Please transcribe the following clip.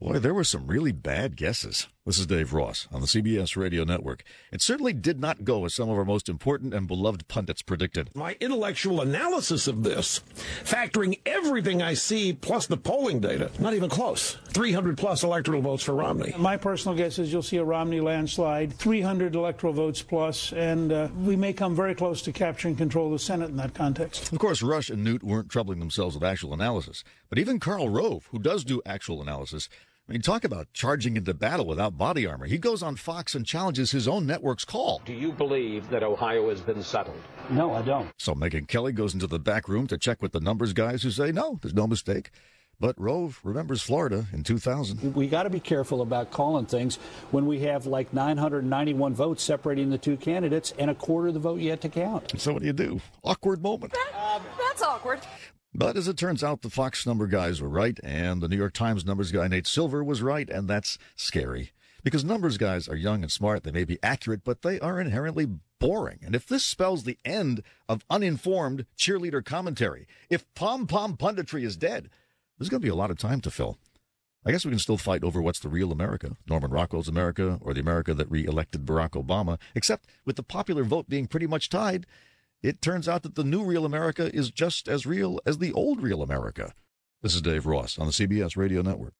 Boy, there were some really bad guesses. This is Dave Ross on the CBS Radio Network. It certainly did not go as some of our most important and beloved pundits predicted. My intellectual analysis of this, factoring everything I see plus the polling data, not even close. 300-plus electoral votes for Romney. My personal guess is you'll see a Romney landslide, 300 electoral votes plus, and we may come very close to capturing control of the Senate in that context. Of course, Rush and Newt weren't troubling themselves with actual analysis, but even Karl Rove, who does do actual analysis, I mean, talk about charging into battle without body armor. He goes on Fox and challenges his own network's call. Do you believe that Ohio has been settled? No, I don't. So Megyn Kelly goes into the back room to check with the numbers guys who say, no, there's no mistake. But Rove remembers Florida in 2000. We got to be careful about calling things when we have like 991 votes separating the two candidates and a quarter of the vote yet to count. So what do you do? Awkward moment. That's awkward. But as it turns out, the Fox number guys were right, and the New York Times numbers guy Nate Silver was right, and that's scary. Because numbers guys are young and smart, they may be accurate, but they are inherently boring. And if this spells the end of uninformed cheerleader commentary, if pom-pom punditry is dead, there's going to be a lot of time to fill. I guess we can still fight over what's the real America, Norman Rockwell's America, or the America that re-elected Barack Obama, except with the popular vote being pretty much tied, it turns out that the new real America is just as real as the old real America. This is Dave Ross on the CBS Radio Network.